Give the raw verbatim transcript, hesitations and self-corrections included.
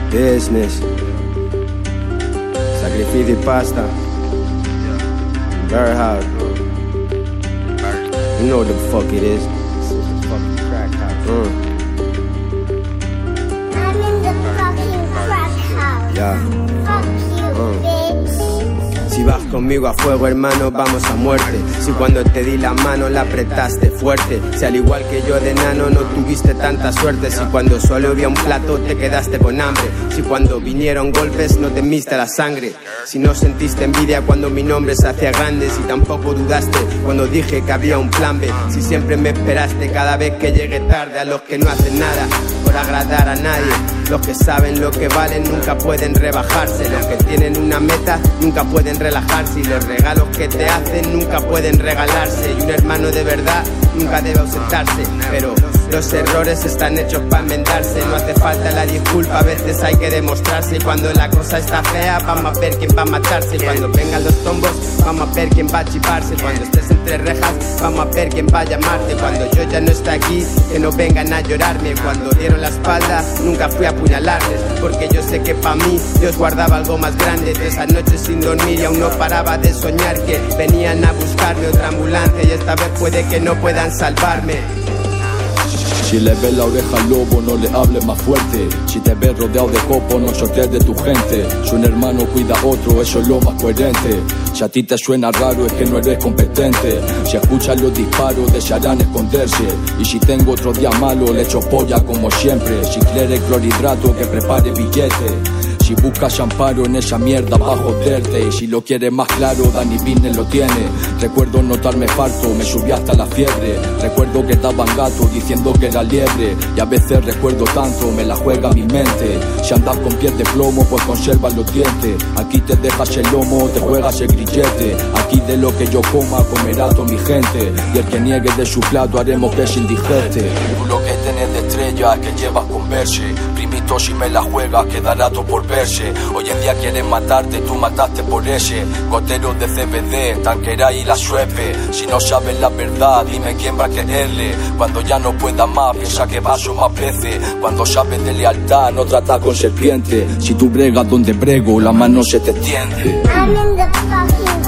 Business. Sacrificio y pasta. Girl house. You know what the fuck it is. This is the fucking crack house. Mm. I'm in the fucking crack house. Yeah. Fuck you, Mm. bitch. Si vas conmigo a fuego, hermano, vamos a muerte. Si cuando te di la mano la apretaste fuerte. Si al igual que yo de nano no tuviste tanta suerte. Si cuando solo había un plato te quedaste con hambre. Si cuando vinieron golpes no temiste la sangre. Si no sentiste envidia cuando mi nombre se hacía grande. Si tampoco dudaste cuando dije que había un plan B. Si siempre me esperaste cada vez que llegué tarde. A los que no hacen nada por agradar a nadie. Los que saben lo que valen nunca pueden rebajarse. Los que tienen una meta nunca pueden relajarse. Y los regalos que te hacen nunca pueden regalarse. Y un hermano de verdad nunca debe ausentarse. Pero los errores están hechos para enmendarse. No hace falta la disculpa, a veces hay que demostrarse. Y cuando la cosa está fea vamos a ver quién va a matarse. Y cuando vengan los tombos vamos a ver quién va a chivarse. Cuando estés entre rejas vamos a ver quién va a llamarte. Cuando yo ya no esté aquí que no vengan a llorarme. Cuando dieron la espalda nunca fui a apuñalarles, porque yo sé que pa' mí Dios guardaba algo más grande. De esas noches sin dormir y aún no paraba de soñar que venían a buscarme otra ambulancia. Y esta vez puede que no puedan salvarme. Si le ves la oreja al lobo, no le hables más fuerte. Si te ves rodeado de copos, no sortees de tu gente. Si un hermano cuida a otro, eso es lo más coherente. Si a ti te suena raro, es que no eres competente. Si escuchas los disparos, desearán esconderse. Y si tengo otro día malo, le echo polla como siempre. Si quieres clorhidrato, que prepare billete. Si buscas amparo en esa mierda va a joderte. Y si lo quieres más claro, Dani Business lo tiene. Recuerdo notarme farto, me subí hasta la fiebre. Recuerdo que daban gato diciendo que era liebre. Y a veces recuerdo tanto, me la juega mi mente. Si andas con pies de plomo, pues conservas los dientes. Aquí te dejas el lomo, te juegas el grillete. Aquí de lo que yo coma, comerá toda mi gente. Y el que niegue de su plato, haremos que se indigeste. Tú lo que tenés de estrella es que llevas con verse. Primito, si me la juegas, quedará todo por verse. Hoy en día quieren matarte, tú mataste por ese. Goteros de C B D, tanquera y la suepe. Si no sabes la verdad, dime quién va a quererle. Cuando ya no pueda más, piensa que vaso más veces. Cuando sabes de lealtad, no tratas con serpiente. Si tú bregas donde brego, la mano se te tiende. I'm in the fucking